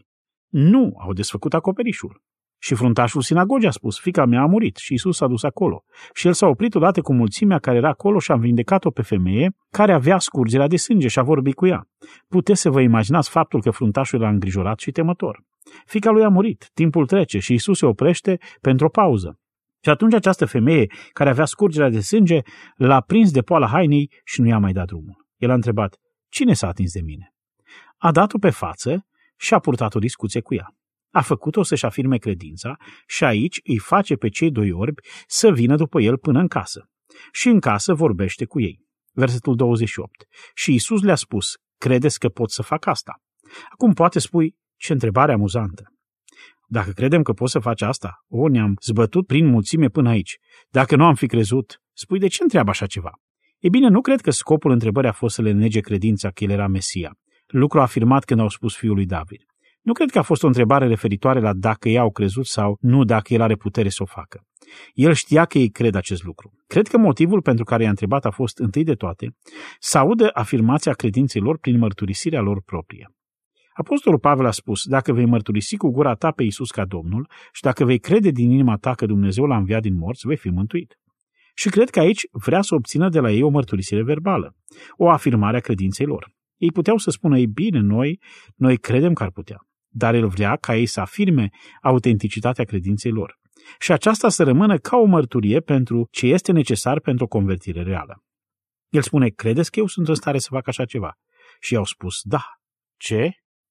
Nu, au desfăcut acoperișul. Și fruntașul sinagogii a spus, fiica mea a murit și Iisus s-a dus acolo. Și el s-a oprit odată cu mulțimea care era acolo și a vindecat-o pe femeie care avea scurgerea de sânge și a vorbit cu ea. Puteți să vă imaginați faptul că fruntașul era îngrijorat și temător. Fiica lui a murit, timpul trece și Iisus se oprește pentru o pauză. Și atunci această femeie care avea scurgerea de sânge l-a prins de poala hainei și nu i-a mai dat drumul. El a întrebat, cine s-a atins de mine? A dat-o pe față și a purtat o discuție cu ea. A făcut-o să-și afirme credința și aici îi face pe cei doi orbi să vină după el până în casă. Și în casă vorbește cu ei. Versetul douăzeci și opt. Și Iisus le-a spus, credeți că pot să fac asta? Acum poate spui, ce întrebare amuzantă. Dacă credem că poți să faci asta, o, ne-am zbătut prin mulțime până aici. Dacă nu am fi crezut, spui, de ce întreabă așa ceva? E bine, nu cred că scopul întrebării a fost să le nege credința că el era Mesia. Lucru afirmat când au spus fiul lui David. Nu cred că a fost o întrebare referitoare la dacă ei au crezut sau nu dacă el are putere să o facă. El știa că ei cred acest lucru. Cred că motivul pentru care i-a întrebat a fost, întâi de toate, să audă afirmația credinței lor prin mărturisirea lor proprie. Apostolul Pavel a spus, dacă vei mărturisi cu gura ta pe Iisus ca Domnul și dacă vei crede din inima ta că Dumnezeu l-a înviat din morți, vei fi mântuit. Și cred că aici vrea să obțină de la ei o mărturisire verbală, o afirmare a credinței lor. Ei puteau să spună, ei bine, noi, noi credem că ar putea, dar el vrea ca ei să afirme autenticitatea credinței lor. Și aceasta să rămână ca o mărturie pentru ce este necesar pentru o convertire reală. El spune, credeți că eu sunt în stare să fac așa ceva? Și i-au spus, da. Ce?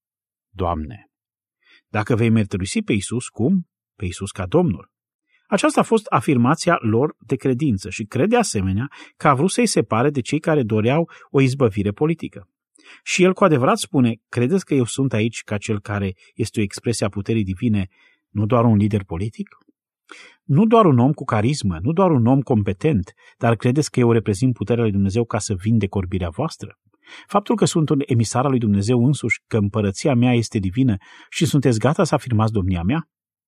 Doamne! Dacă vei mărturisi pe Iisus, cum? Pe Iisus ca Domnul. Aceasta a fost afirmația lor de credință și cred de asemenea că a vrut să-i separe de cei care doreau o izbăvire politică. Și el cu adevărat spune, credeți că eu sunt aici ca cel care este o expresie a puterii divine, nu doar un lider politic? Nu doar un om cu carismă, nu doar un om competent, dar credeți că eu reprezint puterea lui Dumnezeu ca să vindec orbirea voastră? Faptul că sunt un emisar al lui Dumnezeu însuși, că împărăția mea este divină și sunteți gata să afirmați domnia mea?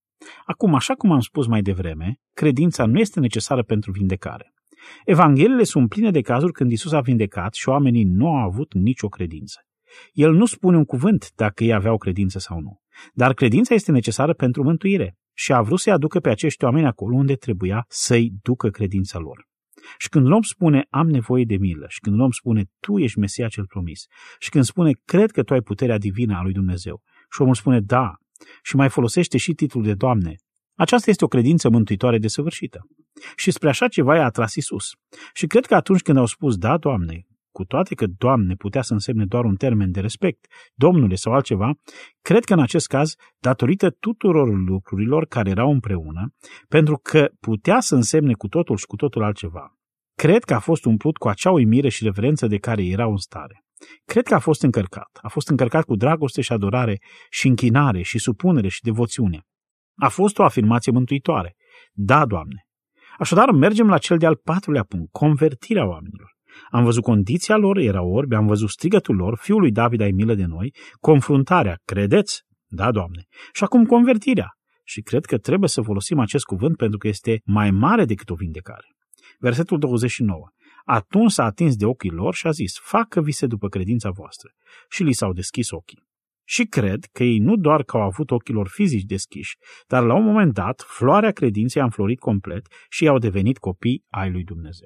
Acum, așa cum am spus mai devreme, credința nu este necesară pentru vindecare. Evangheliile sunt pline de cazuri când Iisus a vindecat și oamenii nu au avut nicio credință. El nu spune un cuvânt dacă ei aveau credință sau nu, dar credința este necesară pentru mântuire și a vrut să-i aducă pe acești oameni acolo unde trebuia să-i ducă credința lor. Și când un om spune, am nevoie de milă, și când un om spune, tu ești Mesia cel promis, și când spune, cred că tu ai puterea divină a lui Dumnezeu, și omul spune, da, și mai folosește și titlul de Doamne, aceasta este o credință mântuitoare desăvârșită. Și spre așa ceva i-a atras Iisus. Și cred că atunci când au spus, da, Doamne, cu toate că Doamne putea să însemne doar un termen de respect, Domnule sau altceva, cred că în acest caz, datorită tuturor lucrurilor care erau împreună, pentru că putea să însemne cu totul și cu totul altceva, cred că a fost umplut cu acea uimire și reverență de care erau în stare. Cred că a fost încărcat. A fost încărcat cu dragoste și adorare și închinare și supunere și devoțiune. A fost o afirmație mântuitoare. Da, Doamne. Așadar, mergem la cel de-al patrulea punct, convertirea oamenilor. Am văzut condiția lor, erau orbi, am văzut strigătul lor, fiul lui David ai milă de noi, confruntarea, credeți? Da, Doamne. Și acum convertirea. Și cred că trebuie să folosim acest cuvânt pentru că este mai mare decât o vindecare. Versetul douăzeci și nouă. Atunci s-a atins de ochii lor și a zis, facă vise după credința voastră. Și li s-au deschis ochii. Și cred că ei nu doar că au avut ochii lor fizici deschiși, dar la un moment dat, floarea credinței a înflorit complet și i-au devenit copii ai lui Dumnezeu.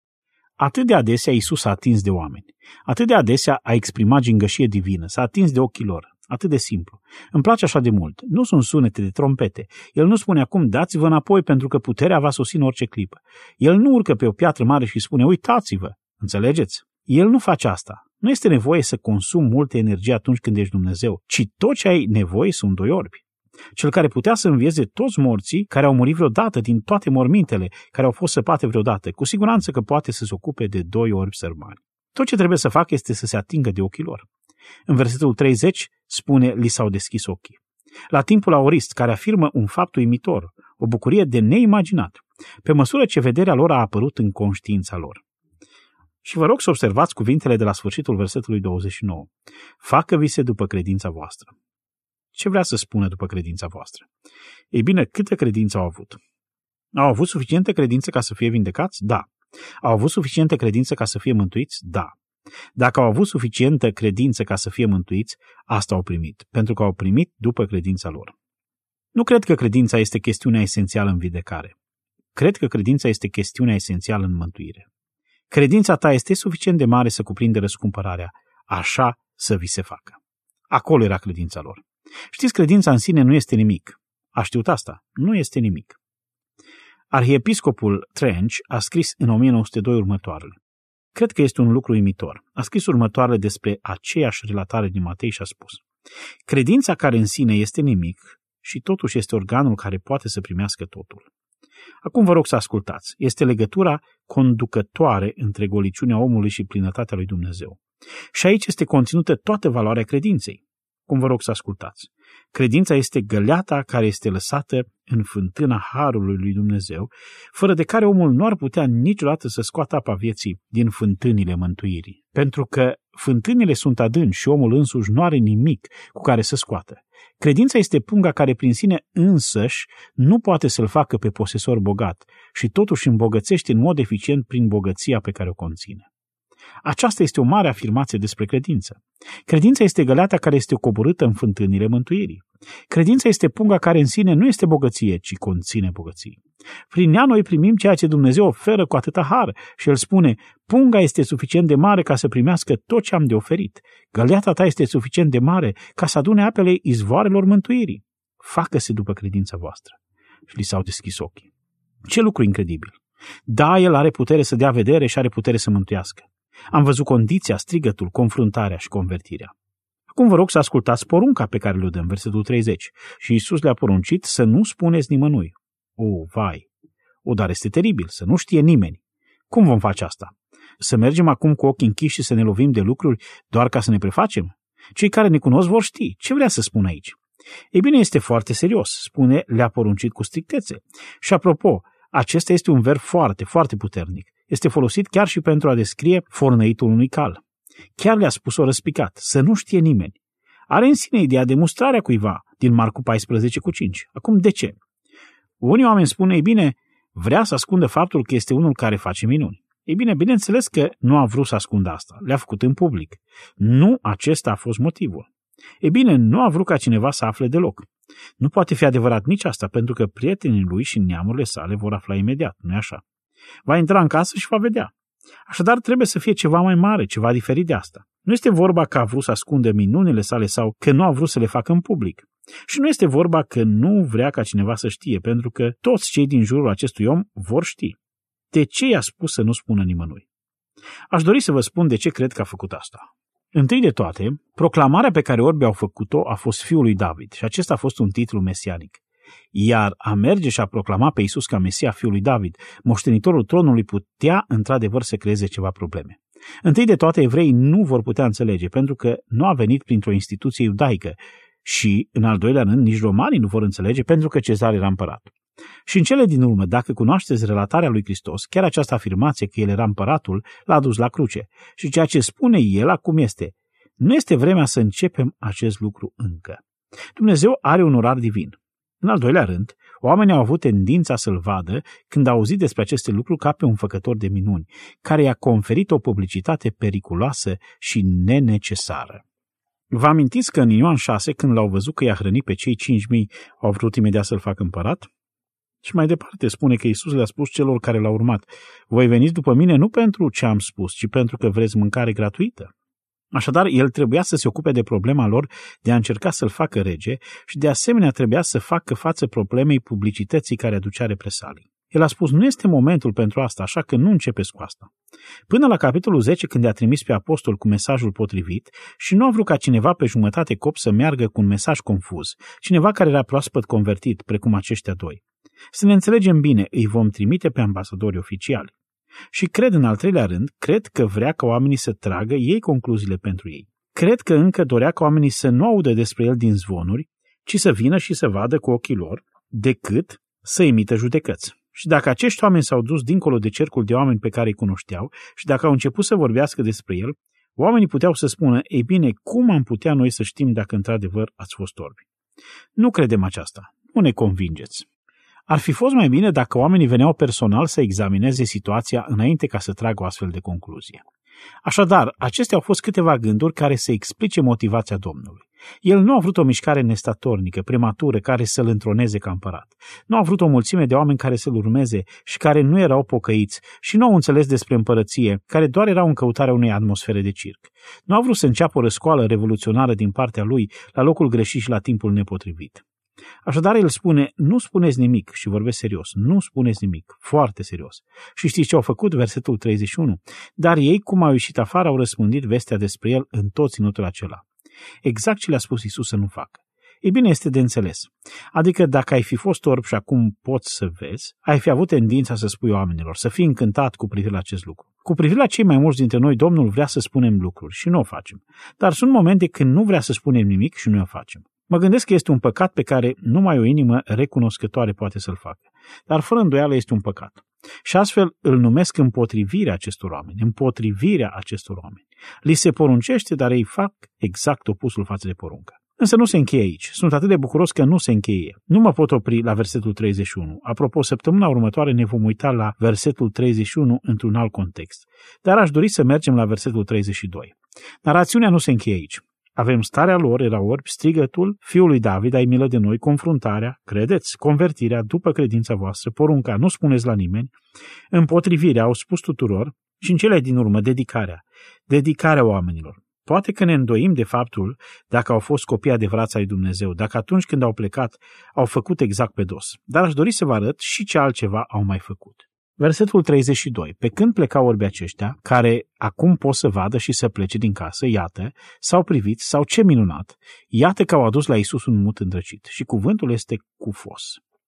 Atât de adesea Iisus s-a atins de oameni, atât de adesea a exprimat gingășie divină, s-a atins de ochii lor, atât de simplu. Îmi place așa de mult, nu sunt sunete de trompete. El nu spune acum, dați-vă înapoi pentru că puterea va sosi în orice clipă. El nu urcă pe o piatră mare și spune, uitați-vă, înțelegeți? El nu face asta. Nu este nevoie să consumi multă energie atunci când ești Dumnezeu, ci tot ce ai nevoie sunt doi orbi. Cel care putea să învieze toți morții care au murit vreodată din toate mormintele care au fost săpate vreodată, cu siguranță că poate să se ocupe de doi orbi sărmani. Tot ce trebuie să facă este să se atingă de ochii lor. În versetul treizeci spune, li s-au deschis ochii. La timpul aorist, care afirmă un fapt uimitor, o bucurie de neimaginat, pe măsură ce vederea lor a apărut în conștiința lor. Și vă rog să observați cuvintele de la sfârșitul versetului douăzeci și nouă. Facă vise după credința voastră. Ce vrea să spună după credința voastră? Ei bine, câtă credință au avut? Au avut suficientă credință ca să fie vindecați? Da. Au avut suficientă credință ca să fie mântuiți? Da. Dacă au avut suficientă credință ca să fie mântuiți, asta au primit, pentru că au primit după credința lor. Nu cred că credința este chestiunea esențială în vindecare. Cred că credința este chestiunea esențială în mântuire. Credința ta este suficient de mare să cuprinde răscumpărarea, așa să vi se facă. Acolo era credința lor. Știți, credința în sine nu este nimic. A știut asta? Nu este nimic. Arhiepiscopul Trench a scris în o mie nouă sute doi următoarele. Cred că este un lucru uimitor. A scris următoarele despre aceeași relatare din Matei și a spus: credința care în sine este nimic și totuși este organul care poate să primească totul. Acum vă rog să ascultați. Este legătura conducătoare între goliciunea omului și plinătatea lui Dumnezeu. Și aici este conținută toată valoarea credinței. Cum vă rog să ascultați. Credința este găleata care este lăsată în fântâna harului lui Dumnezeu, fără de care omul nu ar putea niciodată să scoată apa vieții din fântânile mântuirii. Pentru că fântânile sunt adânci și omul însuși nu are nimic cu care să scoată. Credința este punga care prin sine însăși nu poate să-l facă pe posesor bogat și totuși îmbogățește în mod eficient prin bogăția pe care o conține. Aceasta este o mare afirmație despre credință. Credința este găleata care este coborâtă în fântânile mântuirii. Credința este punga care în sine nu este bogăție, ci conține bogății. Prin ea noi primim ceea ce Dumnezeu oferă cu atâta har și El spune: punga este suficient de mare ca să primească tot ce am de oferit. Găleata ta este suficient de mare ca să adune apele izvoarelor mântuirii. Facă-se după credința voastră. Și li s-au deschis ochii. Ce lucru incredibil! Da, El are putere să dea vedere și are putere să mântuiască. Am văzut condiția, strigătul, confruntarea și convertirea. Acum vă rog să ascultați porunca pe care le-o dăm, versetul treizeci. Și Iisus le-a poruncit să nu spuneți nimănui. O, vai! O, dar este teribil, să nu știe nimeni. Cum vom face asta? Să mergem acum cu ochii închiși și să ne lovim de lucruri doar ca să ne prefacem? Cei care ne cunosc vor ști. Ce vrea să spun aici? Ei bine, este foarte serios. Spune, le-a poruncit cu strictețe. Și apropo, acesta este un verb foarte, foarte puternic. Este folosit chiar și pentru a descrie fornăitul unui cal. Chiar le-a spus-o răspicat, să nu știe nimeni. Are în sine ideea de mustrarea cuiva din Marcu paisprezece cu cinci. Acum, de ce? Unii oameni spun, ei bine, vrea să ascundă faptul că este unul care face minuni. Ei bine, bineînțeles că nu a vrut să ascundă asta, le-a făcut în public. Nu acesta a fost motivul. Ei bine, nu a vrut ca cineva să afle deloc. Nu poate fi adevărat nici asta, pentru că prietenii lui și neamurile sale vor afla imediat, nu-i așa? Va intra în casă și va vedea. Așadar, trebuie să fie ceva mai mare, ceva diferit de asta. Nu este vorba că a vrut să ascundă minunile sale sau că nu a vrut să le facă în public. Și nu este vorba că nu vrea ca cineva să știe, pentru că toți cei din jurul acestui om vor ști. De ce i-a spus să nu spună nimănui? Aș dori să vă spun de ce cred că a făcut asta. Întâi de toate, proclamarea pe care orbii au făcut-o a fost fiul lui David și acesta a fost un titlu mesianic. Iar a merge și a proclama pe Iisus ca Mesia fiul lui David, moștenitorul tronului, putea într-adevăr să creeze ceva probleme. Întâi de toate, evreii nu vor putea înțelege, pentru că nu a venit printr-o instituție iudaică și, în al doilea rând, nici romanii nu vor înțelege, pentru că Cezar era împărat. Și în cele din urmă, dacă cunoașteți relatarea lui Hristos, chiar această afirmație că el era împăratul l-a dus la cruce. Și ceea ce spune el acum este: nu este vremea să începem acest lucru încă. Dumnezeu are un orar divin. În al doilea rând, oamenii au avut tendința să-l vadă când au auzit despre aceste lucruri ca pe un făcător de minuni, care i-a conferit o publicitate periculoasă și nenecesară. Vă amintiți că în Ioan șase, când l-au văzut că i-a hrănit pe cei cinci mii, au vrut imediat să-l facă împărat? Și mai departe spune că Iisus le-a spus celor care l-au urmat: voi veniți după mine nu pentru ce am spus, ci pentru că vreți mâncare gratuită. Așadar, el trebuia să se ocupe de problema lor de a încerca să-l facă rege și de asemenea trebuia să facă față problemei publicității care aducea represalii. El a spus: nu este momentul pentru asta, așa că nu începeți cu asta. Până la capitolul zece, când i-a trimis pe apostol cu mesajul potrivit și nu a vrut ca cineva pe jumătate cop să meargă cu un mesaj confuz, cineva care era proaspăt convertit, precum aceștia doi. Să ne înțelegem bine, îi vom trimite pe ambasadori oficiali. Și cred, în al treilea rând, cred că vrea ca oamenii să tragă ei concluziile pentru ei. Cred că încă dorea ca oamenii să nu audă despre el din zvonuri, ci să vină și să vadă cu ochii lor, decât să emită judecăți. Și dacă acești oameni s-au dus dincolo de cercul de oameni pe care îi cunoșteau și dacă au început să vorbească despre el, oamenii puteau să spună: ei bine, cum am putea noi să știm dacă într-adevăr ați fost orbi? Nu credem aceasta. Nu ne convingeți. Ar fi fost mai bine dacă oamenii veneau personal să examineze situația înainte ca să tragă o astfel de concluzie. Așadar, acestea au fost câteva gânduri care să explice motivația Domnului. El nu a vrut o mișcare nestatornică, prematură, care să-l întroneze ca împărat. Nu a vrut o mulțime de oameni care să-l urmeze și care nu erau pocăiți și nu au înțeles despre împărăție, care doar erau în căutarea unei atmosfere de circ. Nu a vrut să înceapă o răscoală revoluționară din partea lui la locul greșit și la timpul nepotrivit. Așadar, el spune, nu spuneți nimic, și vorbesc serios, nu spuneți nimic, foarte serios. Și știți ce au făcut? Versetul treizeci și unu. Dar ei, cum au ieșit afară, au răspândit vestea despre el în tot ținutul acela. Exact ce le-a spus Iisus să nu facă. E bine, este de înțeles. Adică dacă ai fi fost orb și acum poți să vezi, ai fi avut tendința să spui oamenilor, să fii încântat cu privire la acest lucru. Cu privire la cei mai mulți dintre noi, Domnul vrea să spunem lucruri și nu o facem. Dar sunt momente când nu vrea să spunem nimic și noi o facem. Mă gândesc că este un păcat pe care numai o inimă recunoscătoare poate să-l facă. Dar fără îndoială este un păcat. Și astfel îl numesc împotrivirea acestor oameni, împotrivirea acestor oameni. Li se poruncește, dar ei fac exact opusul față de poruncă. Însă nu se încheie aici. Sunt atât de bucuros că nu se încheie. Nu mă pot opri la versetul treizeci și unu. Apropo, săptămâna următoare ne vom uita la versetul treizeci și unu într-un alt context. Dar aș dori să mergem la versetul treizeci și doi. Narațiunea nu se încheie aici. Avem starea lor, era orbi, strigătul fiului David, ai milă de noi, confruntarea, credeți, convertirea după credința voastră, porunca, nu spuneți la nimeni, împotrivirea, au spus tuturor, și în cele din urmă, dedicarea, dedicarea oamenilor. Poate că ne îndoim de faptul dacă au fost copii adevărați ai Dumnezeu, dacă atunci când au plecat au făcut exact pe dos. Dar aș dori să vă arăt și ce altceva au mai făcut. Versetul treizeci și doi. Pe când plecau orbii aceștia, care acum pot să vadă și să plece din casă, iată, s-au privit, sau ce minunat, iată că au adus la Iisus un mut îndrăcit. Și cuvântul este cufos.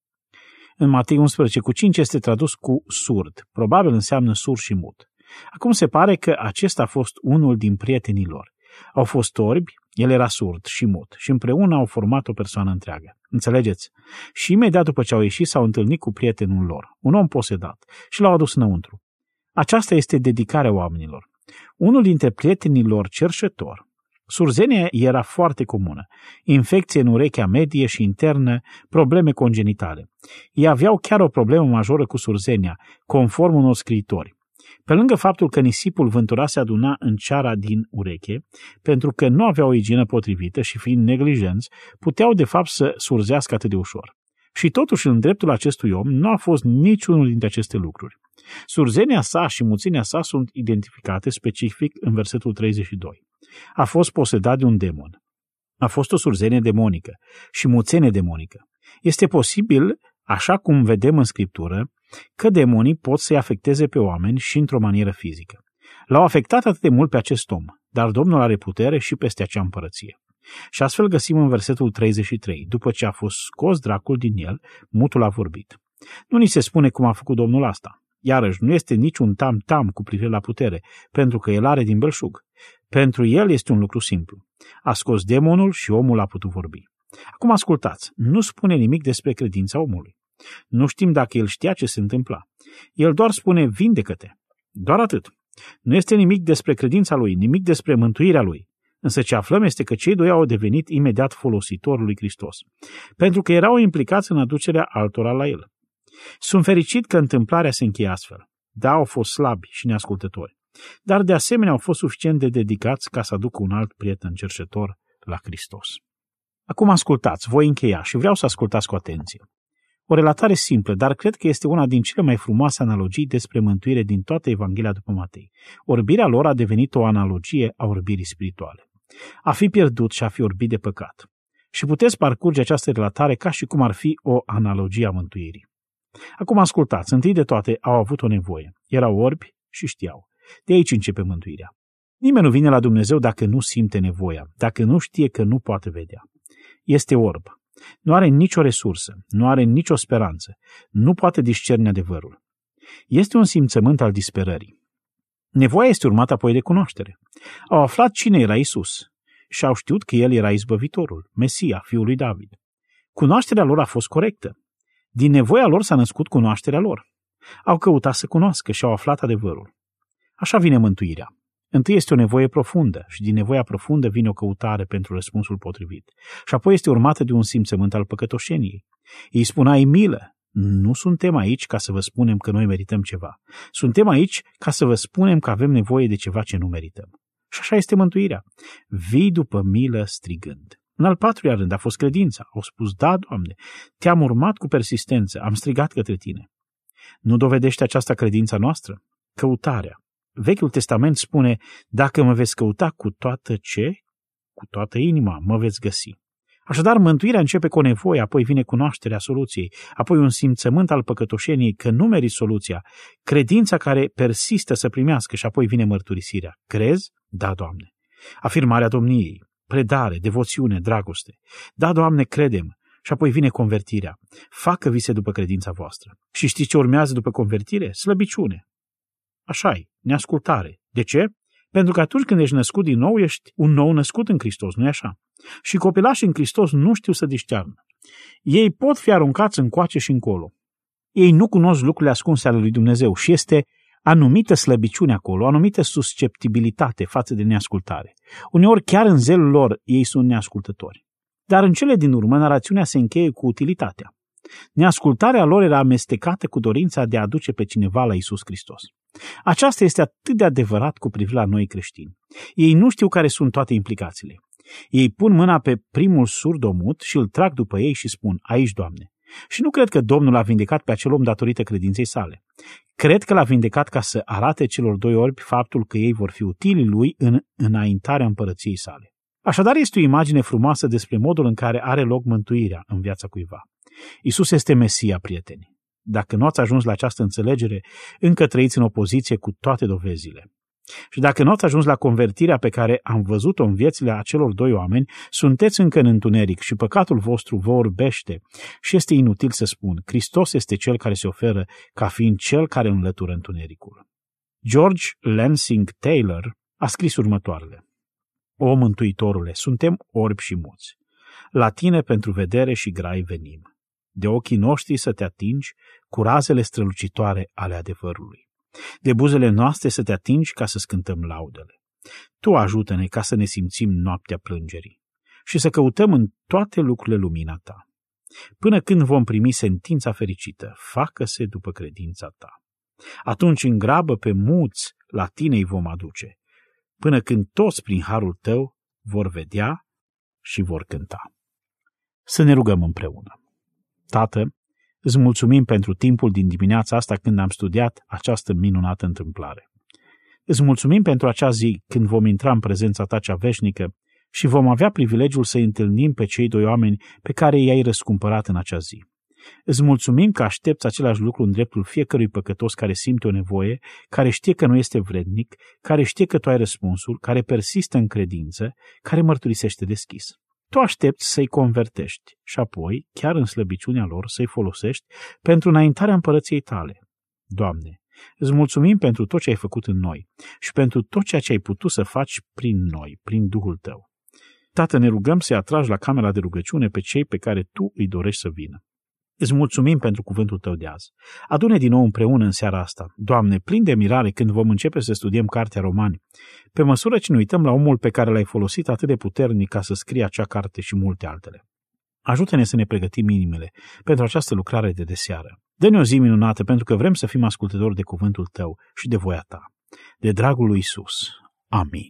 În Matei unsprezece cu cinci este tradus cu surd, probabil înseamnă surd și mut. Acum se pare că acesta a fost unul din prietenii lor. Au fost orbi, el era surd și mut și împreună au format o persoană întreagă. Înțelegeți? Și imediat după ce au ieșit s-au întâlnit cu prietenul lor, un om posedat, și l-au adus înăuntru. Aceasta este dedicarea oamenilor. Unul dintre prietenii lor cerșetor. Surzenia era foarte comună. Infecție în urechea medie și internă, probleme congenitale. Ei aveau chiar o problemă majoră cu surzenia, conform unor scriitori. Pe lângă faptul că nisipul vântura se aduna în ceara din ureche, pentru că nu aveau o igienă potrivită și fiind neglijenți, puteau de fapt să surzească atât de ușor. Și totuși, în dreptul acestui om, nu a fost niciunul dintre aceste lucruri. Surzenia sa și muțenia sa sunt identificate specific în versetul treizeci și doi. A fost posedat de un demon. A fost o surzenie demonică și muțenie demonică. Este posibil, așa cum vedem în Scriptură, că demonii pot să-i afecteze pe oameni și într-o manieră fizică. L-au afectat atât de mult pe acest om, dar Domnul are putere și peste acea împărăție. Și astfel găsim în versetul treizeci și trei, după ce a fost scos dracul din el, mutul a vorbit. Nu ni se spune cum a făcut Domnul asta. Iarăși, nu este niciun tam-tam cu privire la putere, pentru că el are din belșug. Pentru el este un lucru simplu. A scos demonul și omul a putut vorbi. Acum ascultați, nu spune nimic despre credința omului. Nu știm dacă el știa ce se întâmpla. El doar spune, vindecă-te. Doar atât. Nu este nimic despre credința lui, nimic despre mântuirea lui. Însă ce aflăm este că cei doi au devenit imediat folositori lui Hristos, pentru că erau implicați în aducerea altora la el. Sunt fericit că întâmplarea se încheie astfel. Da, au fost slabi și neascultători, dar de asemenea au fost suficient de dedicați ca să aducă un alt prieten cerșetor la Hristos. Acum ascultați, voi încheia și vreau să ascultați cu atenție. O relatare simplă, dar cred că este una din cele mai frumoase analogii despre mântuire din toată Evanghelia după Matei. Orbirea lor a devenit o analogie a orbirii spirituale. A fi pierdut și a fi orbit de păcat. Și puteți parcurge această relatare ca și cum ar fi o analogie a mântuirii. Acum ascultați, întâi de toate au avut o nevoie. Erau orbi și știau. De aici începe mântuirea. Nimeni nu vine la Dumnezeu dacă nu simte nevoia, dacă nu știe că nu poate vedea. Este orb. Nu are nicio resursă, nu are nicio speranță, nu poate discerne adevărul. Este un simțământ al disperării. Nevoia este urmată apoi de cunoaștere. Au aflat cine era Iisus și au știut că El era izbăvitorul, Mesia, fiul lui David. Cunoașterea lor a fost corectă. Din nevoia lor s-a născut cunoașterea lor. Au căutat să cunoască și au aflat adevărul. Așa vine mântuirea. Întâi este o nevoie profundă și din nevoia profundă vine o căutare pentru răspunsul potrivit. Și apoi este urmată de un simțământ al păcătoșeniei. Îi spun, ai milă, Nu suntem aici ca să vă spunem că noi merităm ceva. Suntem aici ca să vă spunem că avem nevoie de ceva ce nu merităm. Și așa este mântuirea. Vii după milă strigând. În al patrulea rând a fost credința. Au spus, da, Doamne, te-am urmat cu persistență, am strigat către tine. Nu dovedește aceasta credința noastră? Căutarea. Vechiul Testament spune, dacă mă veți căuta cu toată ce? Cu toată inima mă veți găsi. Așadar, mântuirea începe cu o nevoie, apoi vine cunoașterea soluției, apoi un simțământ al păcătoșeniei că nu meriți soluția, credința care persistă să primească și apoi vine mărturisirea. Crezi? Da, Doamne. Afirmarea domniei, predare, devoțiune, dragoste. Da, Doamne, credem. Și apoi vine convertirea. Facă vise după credința voastră. Și știți ce urmează după convertire? Slăbiciune. Așa-i, neascultare. De ce? Pentru că atunci când ești născut din nou, ești un nou născut în Hristos, nu-i așa? Și copilașii în Hristos nu știu să discearnă. Ei pot fi aruncați încoace și încolo. Ei nu cunosc lucrurile ascunse ale lui Dumnezeu și este anumită slăbiciune acolo, anumită susceptibilitate față de neascultare. Uneori, chiar în zelul lor, ei sunt neascultători. Dar în cele din urmă, narațiunea se încheie cu utilitatea. Neascultarea lor era amestecată cu dorința de a aduce pe cineva la Iisus Hristos. Aceasta este atât de adevărat cu privire la noi creștini. Ei nu știu care sunt toate implicațiile. Ei pun mâna pe primul surdomut și îl trag după ei și spun, aici, Doamne. Și nu cred că Domnul l-a vindecat pe acel om datorită credinței sale. Cred că l-a vindecat ca să arate celor doi orbi faptul că ei vor fi utili lui în înaintarea împărăției sale. Așadar, este o imagine frumoasă despre modul în care are loc mântuirea în viața cuiva. Iisus este Mesia, prieteni. Dacă nu ați ajuns la această înțelegere, încă trăiți în opoziție cu toate dovezile. Și dacă nu ați ajuns la convertirea pe care am văzut-o în viețile acelor doi oameni, sunteți încă în întuneric și păcatul vostru vă orbește și este inutil să spun, Hristos este Cel care se oferă ca fiind Cel care înlătură întunericul. George Lansing Taylor a scris următoarele. O, Mântuitorule, suntem orbi și muți. La tine pentru vedere și grai venim. De ochii noștri să te atingi cu razele strălucitoare ale adevărului. De buzele noastre să te atingi ca să scântăm laudele. Tu ajută-ne ca să ne simțim noaptea plângerii și să căutăm în toate lucrurile lumina ta. Până când vom primi sentința fericită, facă-se după credința ta. Atunci în grabă pe muți la tine îi vom aduce, până când toți prin harul tău vor vedea și vor cânta. Să ne rugăm împreună. Tată, îți mulțumim pentru timpul din dimineața asta când am studiat această minunată întâmplare. Îți mulțumim pentru acea zi când vom intra în prezența ta cea veșnică și vom avea privilegiul să întâlnim pe cei doi oameni pe care i-ai răscumpărat în acea zi. Îți mulțumim că aștepți același lucru în dreptul fiecărui păcătos care simte o nevoie, care știe că nu este vrednic, care știe că tu ai răspunsul, care persistă în credință, care mărturisește deschis. Tu aștepți să-i convertești și apoi, chiar în slăbiciunea lor, să-i folosești pentru înaintarea împărăției tale. Doamne, îți mulțumim pentru tot ce ai făcut în noi și pentru tot ceea ce ai putut să faci prin noi, prin Duhul tău. Tată, ne rugăm să-i atragi la camera de rugăciune pe cei pe care tu îi dorești să vină. Îți mulțumim pentru cuvântul tău de azi. Adu-ne din nou împreună în seara asta. Doamne, plin de mirare când vom începe să studiem Cartea Romani, pe măsură ce ne uităm la omul pe care l-ai folosit atât de puternic ca să scrie acea carte și multe altele. Ajută-ne să ne pregătim inimile pentru această lucrare de deseară. Dă-ne o zi minunată pentru că vrem să fim ascultători de cuvântul tău și de voia ta. De dragul lui Isus. Amin.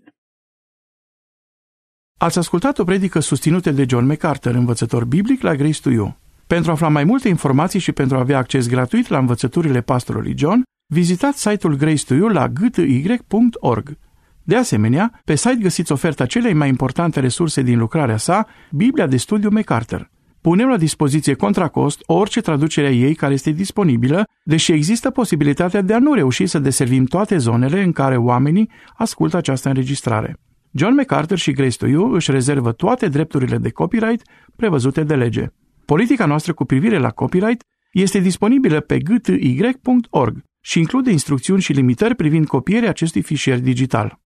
Ați ascultat o predică susținută de John MacArthur, învățător biblic la Grace to You. Pentru a afla mai multe informații și pentru a avea acces gratuit la învățăturile pastorului John, vizitați site-ul Grace to You la g t y punct org. De asemenea, pe site găsiți oferta celei mai importante resurse din lucrarea sa, Biblia de studiu MacArthur. Punem la dispoziție contra cost orice traducere a ei care este disponibilă, deși există posibilitatea de a nu reuși să deservim toate zonele în care oamenii ascultă această înregistrare. John MacArthur și Grace to You își rezervă toate drepturile de copyright prevăzute de lege. Politica noastră cu privire la copyright este disponibilă pe g t y punct org și include instrucțiuni și limitări privind copierea acestui fișier digital.